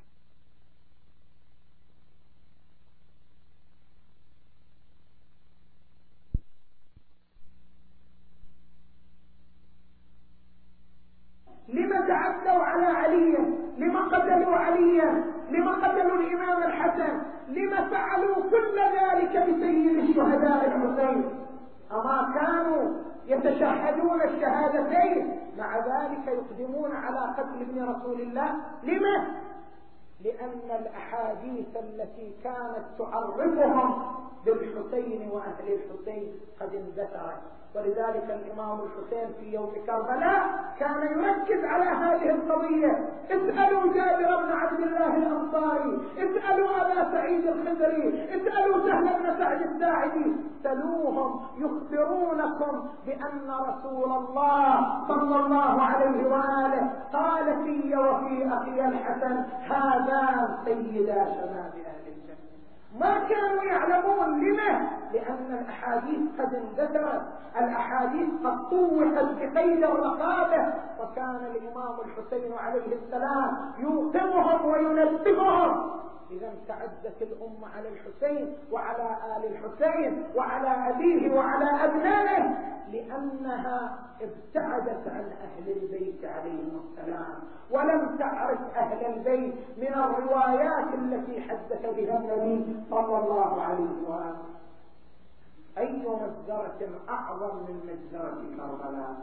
لما تعدوا على علي؟ لما قتلوا عليا؟ لما قتلوا الإمام الحسن؟ لما فعلوا كل ذلك بسيد الشهداء الحسين؟ أما كانوا يتشهدون الشهادتين مع ذلك يقدمون على قتل ابن رسول الله؟ لما؟ لأن الأحاديث التي كانت تعرفهم بالحسين وأهل الحسين قد اندثرت. ولذلك الإمام الحسين في يوم كربلاء كان يركز على هذه القضية. اسألوا جابر بن عبد الله الأنصاري، اسألوا أبا سعيد الخدري، اسألوا سهل بن سعد الساعدي، سلوهم يخبرونكم بأن رسول الله صلى الله عليه وآله قال في وفي أخي الحسن هذان سيدا شباب أهل الجنة. ما كانوا يعلمون. لما؟ لأن الأحاديث قد اندثرت، الأحاديث قد طوحت بقيد الرقابة، وكان الإمام الحسين عليه السلام يوقظهم وينبههم. إذا تعدت الأمة على الحسين وعلى آل الحسين وعلى أبيه وعلى أبنائه لأنها ابتعدت عن أهل البيت عليهم السلام، ولم تعرف أهل البيت من الروايات التي حدث بها النبي صلى الله عليه وآله. أي مجزرة أعظم من مجزرة كربلاء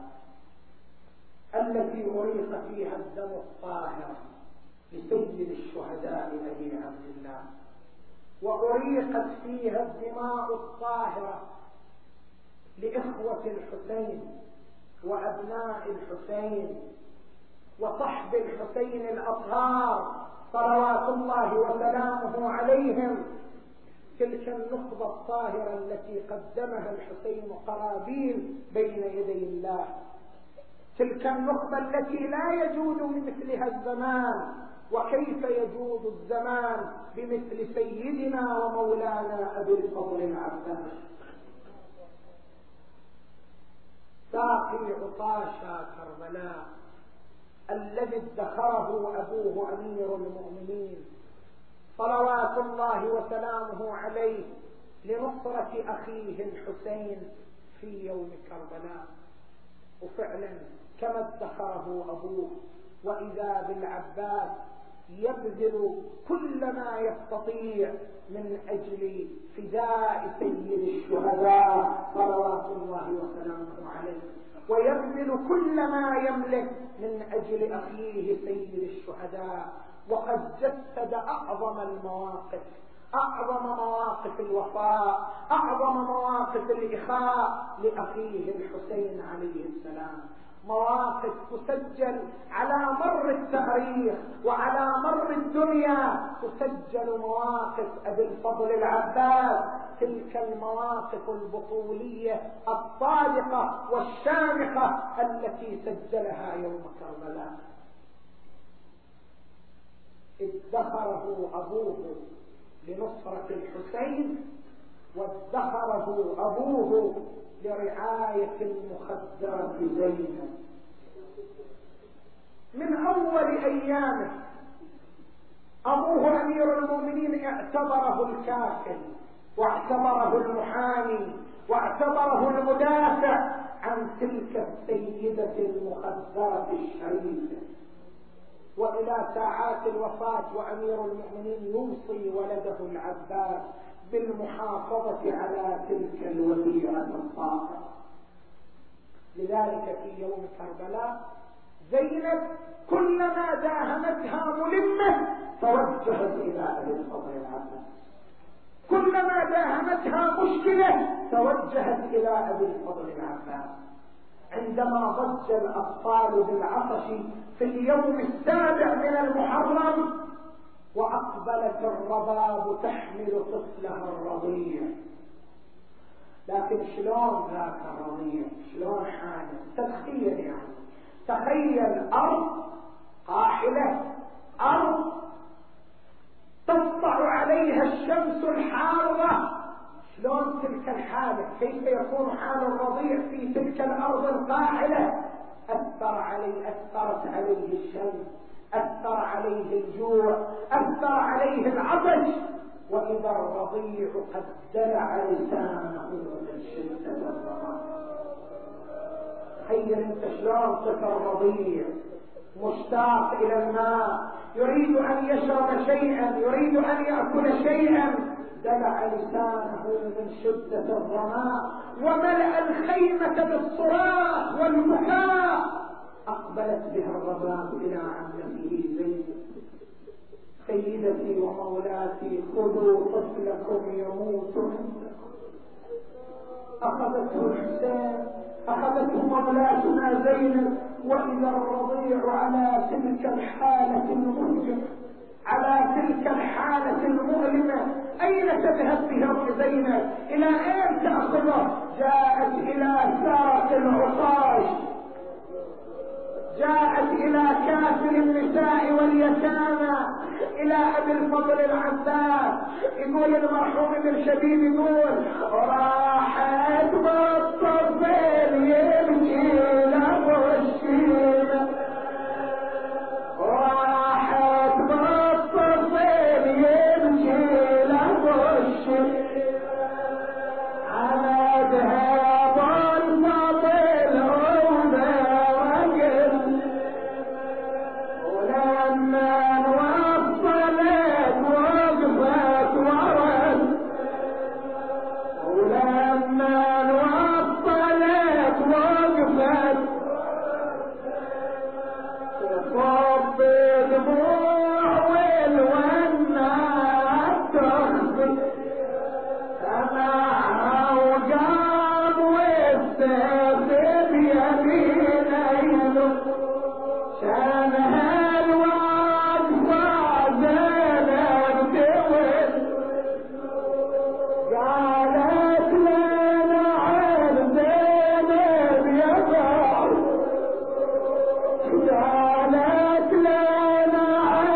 التي أريق فيها الدم الطاهر لسيد الشهداء أبي عبد الله، وأريقت فيها الدماء الطاهرة لإخوة الحسين وأبناء الحسين وصحب الحسين الأطهار صلوات الله وسلامه عليهم. تلك النخبة الطاهرة التي قدمها الحسين قرابين بين يدي الله، تلك النخبة التي لا يجود بمثلها الزمان، وكيف يجود الزمان بمثل سيدنا ومولانا أبي الفضل العباس. ساقي عطاش كربلاء الذي ادخره أبوه أمير المؤمنين صلوات الله وسلامه عليه لنصرة أخيه الحسين في يوم كربلاء. وفعلا كما ادخره أبوه، وإذا بالعباس يبذل كل ما يستطيع من أجل فداء سيد الشهداء صلوات الله وسلامه عليه، ويبذل كل ما يملك من أجل أخيه سيد الشهداء. وقد جسد أعظم المواقف، أعظم مواقف الوفاء، أعظم مواقف الإخاء لأخيه الحسين عليه السلام، مواقف تسجل على مر التاريخ وعلى مر الدنيا، تسجل مواقف أبي الفضل العباس، تلك المواقف البطولية الصادقة والشامخة التي سجلها يوم كربلاء. ادخره أبوه لنصرة الحسين، وادخره أبوه لرعاية المخدرة زينب. من أول أيامه أبوه أمير المؤمنين اعتبره الكافل، واعتبره المحامي، واعتبره المدافع عن تلك السيدة المخدرة الشريفة. وإلى ساعات الوفاة وأمير المؤمنين يوصي ولده العباس بالمحافظة على تلك الوديعة الطاهرة. لذلك في يوم كربلاء زينب كلما داهمتها ملمة توجهت إلى أبي الفضل العباس، كلما داهمتها مشكلة توجهت إلى أبي الفضل العباس. عندما ضج الأطفال بالعطش في اليوم 7 من المحرم، وأقبلت الرباب تحمل طفلها الرضيع، لكن شلون ذاك الرضيع، شلون حاله؟ تتخيل يعني، تخيل أرض قاحلة، أرض تسطع عليها الشمس الحارة، شلون تلك الحالة؟ كيف يكون حال الرضيع في تلك الأرض القاحلة؟ أثرت عليه الشمس، أثر عليه الجوع، أثر عليه العطش، وإذا الرضيع قد دلع لسانه من شدة الظمأ. تخيل انت شلون طفل الرضيع مشتاق إلى الماء، يريد أن يشرب شيئا، يريد أن يأكل شيئا، دلع لسانه من شدة الظماء، وملأ الخيمة بالصراخ والبكاء. أقبلت بها الرباب إلى عمته زينب: سيدتي ومولاتي خذوا طفلكم يموت عندكم. أخذته الحسين، أخذته مولاتنا زينب، وإذا الرضيع على تلك الحالة المرجفة، على تلك الحالة المؤلمة. أين تذهب به زينب؟ إلى أين تأخذه؟ جاءت إلى ساق العطاش، جاءت إلى كافر النساء واليتامى، إلى أبي الفضل العباس. يقول المرحوم ابن شبيب، يقول: راحت بالطفل يمشي لمشينا، راحت بالطفل يمشي لمشينا، على ذهب الفضل ولما وصلت وقفت ورد، ولما وصلت وقفت صب دموع والونات تخفي، سمعها وقام والسيف بيمينه يلف، شانها الوقفة زينب تول، قالت لنا عن زينب يضع، قالت لنا عن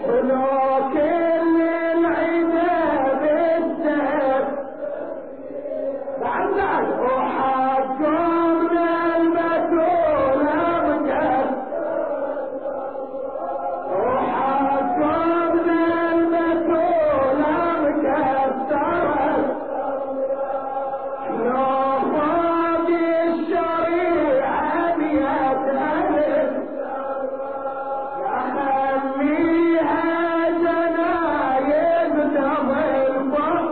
ولكن العدا بالسيف بعد وحكمنا المسؤول مكان وحكمنا المسؤول مكسر نفاذ الشريعة بيتألف يخليها جنايد تضيفه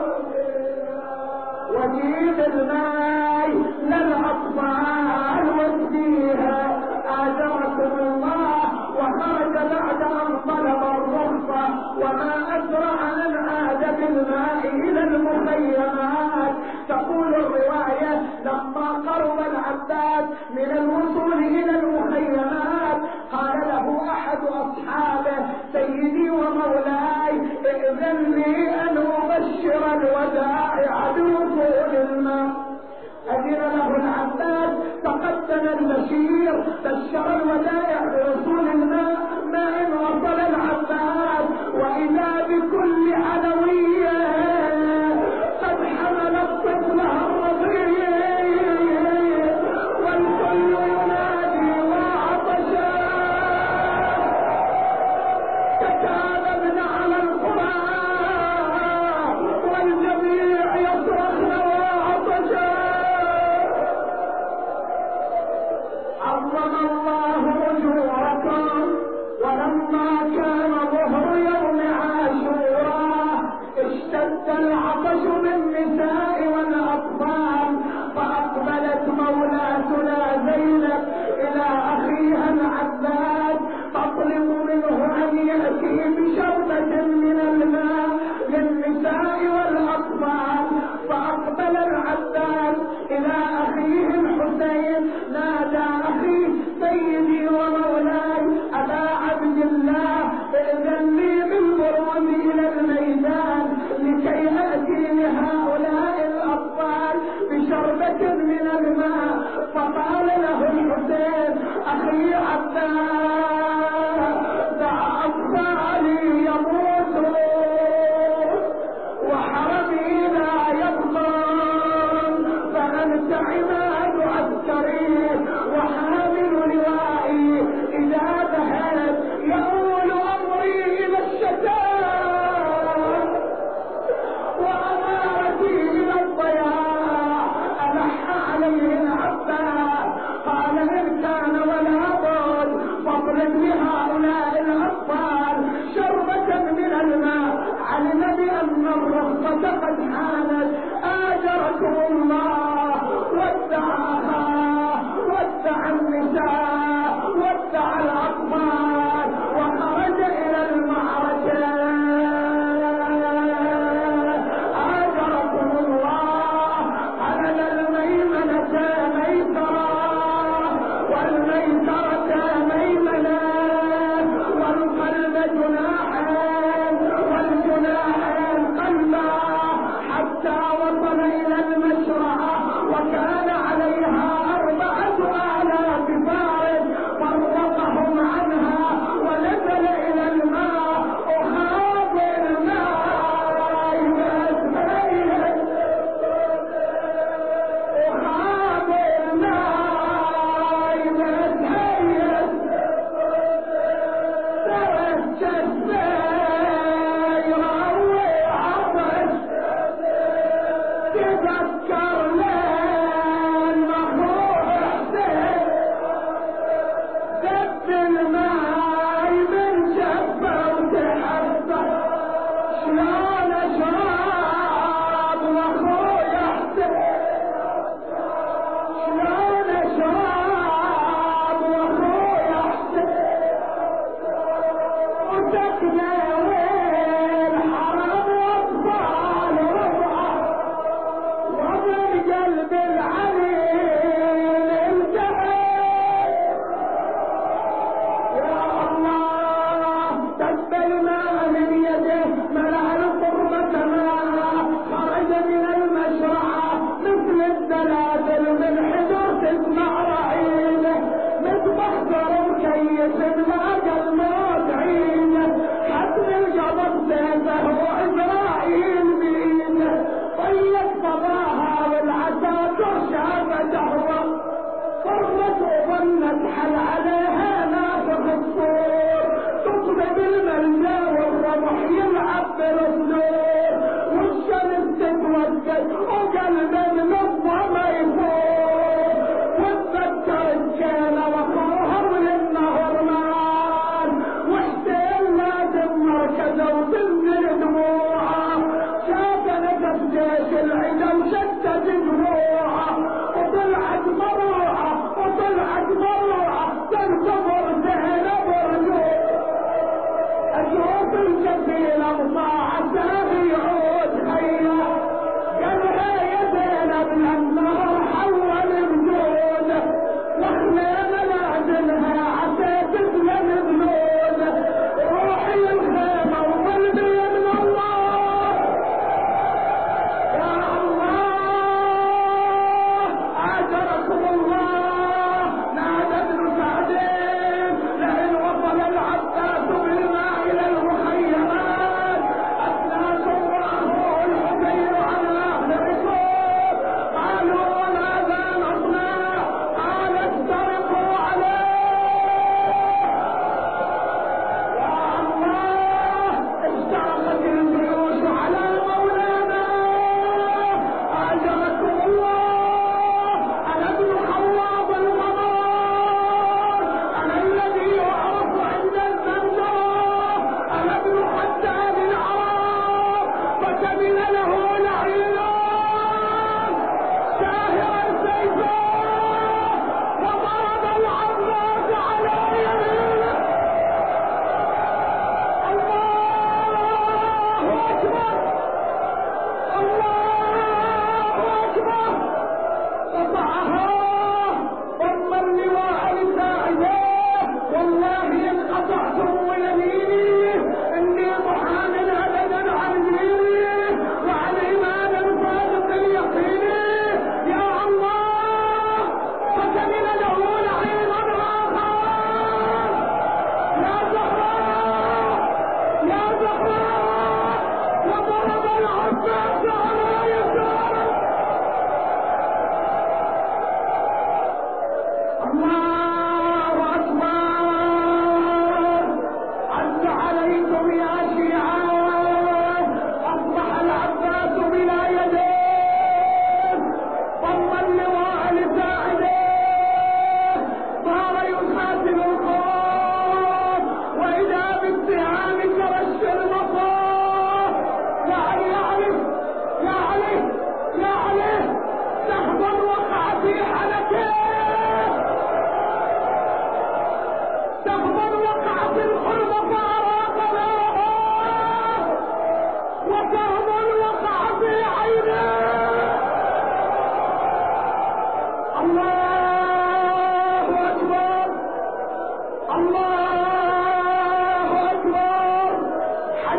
وجيب الماي للأطفال واديها آجركم الله. وخرج بعد أن طلب الرخصة وما أسرع أن عاد بالماء إلى المخيمات. تقول الرواية لما قرب العباس من الوصول إلى المخيمات قال له أحد أصحابه سيدي ومولاي ائذن لي أن أبشر الودائع بوصول الماء. أذن له العباس تقدم البشير بشر الودائع بوصول الماء. ما إن وصل العباس وإذا بكل علوية قد حملت طفلها الرضيع والكل ينادي وعطشا تكالبن على القرآن والجميع يصرخن وعطشا. عظم الله أجوركم. ولما كان ظهر يوم عاشوراء اشتد العطش بالنساء والأطفال فأقبلت مولاتنا زينب إلى أخيها العباس تطلب منه أن يأتي بشربة من الماء للنساء والأطفال. فأقبل العباس إلى أخيه الحسين نادى أخي سيدي ومولاي أبا عبد الله ائذن لي بالخروج إلى الميدان لكي أتي لهؤلاء الأطفال بشربة من الماء. فقال له الحسين أخي عباس دع أطفالي يموتوا وحرمي لا يبقون فأنت عماد عسكري وحامل لوائي إذا ذهبت يؤول أمري إلى الشتاء وأمارتي إلى الضياع. ألح عليه العباس قال إن كان ولا بد فاطلب لهؤلاء الأطفال شربة من الماء. علم بأن الرخصة قد حانت. آجركم الله. ودع أخاه ودع النساء ودع الأطفال وخرج إلى المعركة. آجركم الله. على الميمنة ميسرة والميسرة ميمنة والقلب جناحا والجناحان قلبا حتى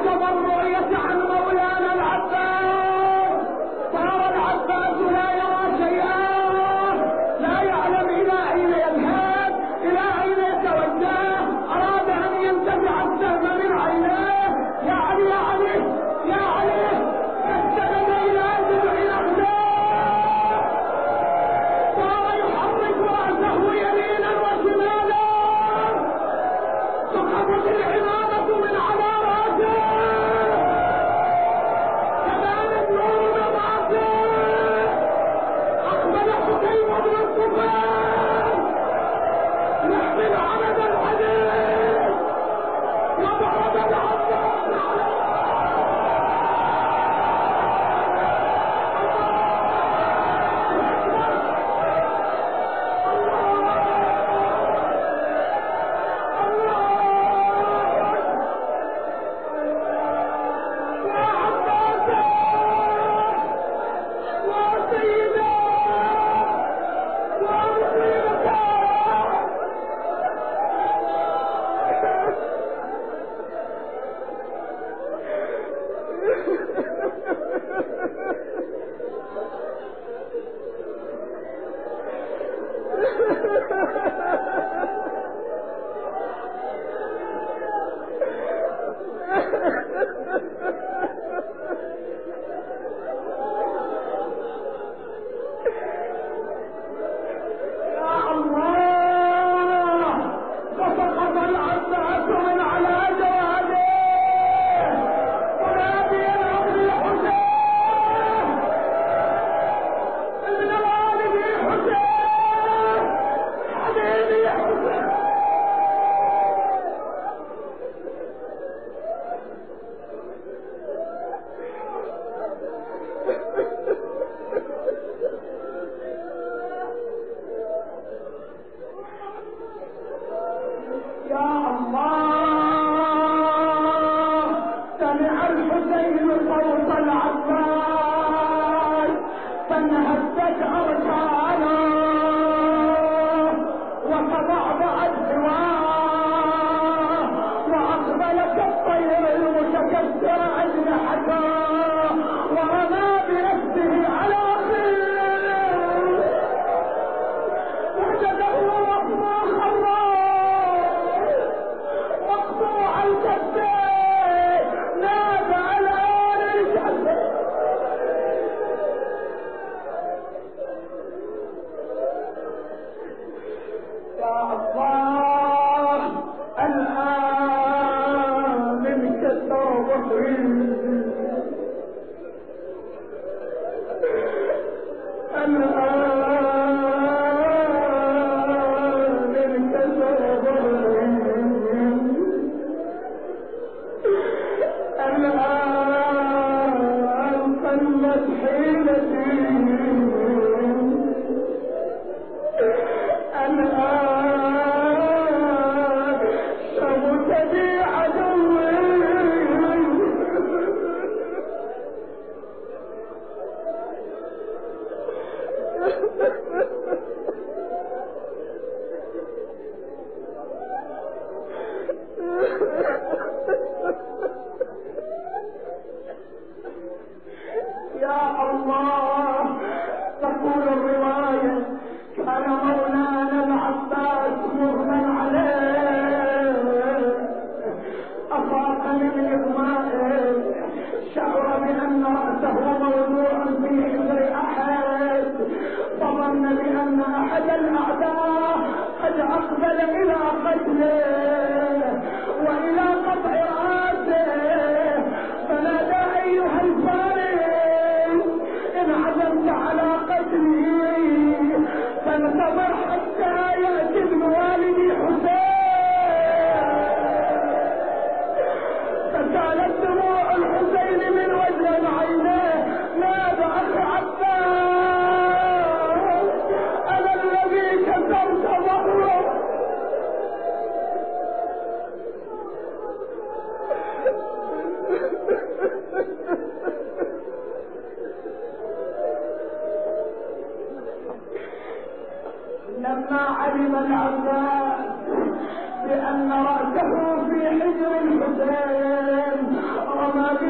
تضرعية عن مولانا العباس، صار العباس لا يرى شيئا، لا يعلم إلى أين يذهب، إلى أين يتوجه. أراد أن ينتزع السهم من عينيه. يا علي يا علي يا علي، فاستند إلى جذع نخله، صار يحرك رأسه يمينا وشمالا، سقطت العمامة من على رأسه، كمان النور برأسه. أقبل حكيم بن الطفيل يحمل عمد الحديد وضرب العباس على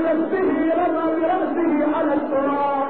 نفسه رمى برأسه على التراب.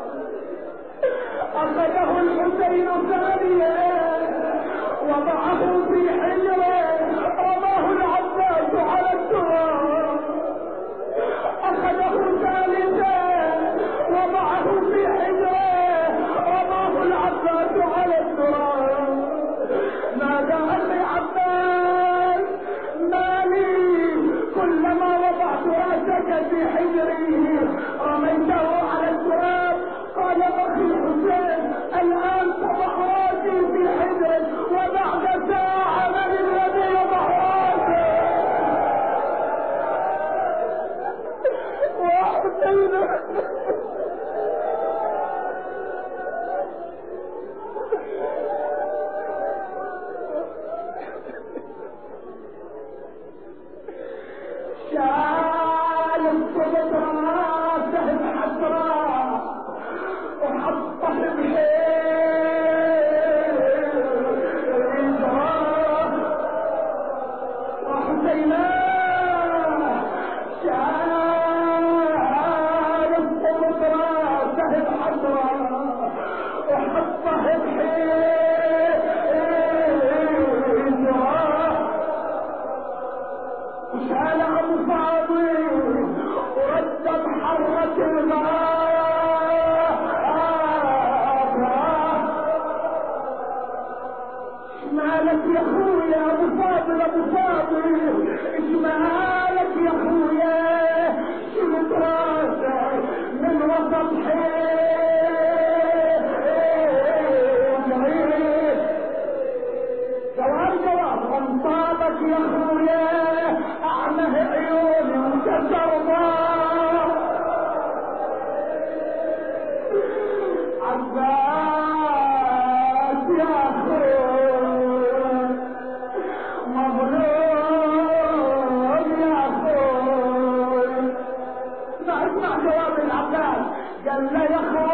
أخذه الحسين ثانيا وضعه في حجره رماه العباس على التراب. أخذه ثالثا وضعه في حجره رماه العباس على التراب. ماذا أخي عباس ما لي كلما وضعت رأسك في حجري رميته على التراب؟ قال أخي الحسين الآن تضع راسي في حجرك وبعد ساعة من الذي يضع راسي؟ وحسين شال الصبط راسه بحسرة وحطه بحيجرة. وحسينا شال الصبط راسه بحسرة وحطه بحيجرة. وشال أنفاضي ورد بحرة الماء. مالك يا خويا ابو فاضل ابو فاضل ايش مالك يا خويا؟ شلت راسك من وسط حجري. جواب انصابك يا خويا اعمه عيوني وكسر ضار. عباس يا خويا مظلوم يا خويا. اسمع جواب العباس. قال له يا خويا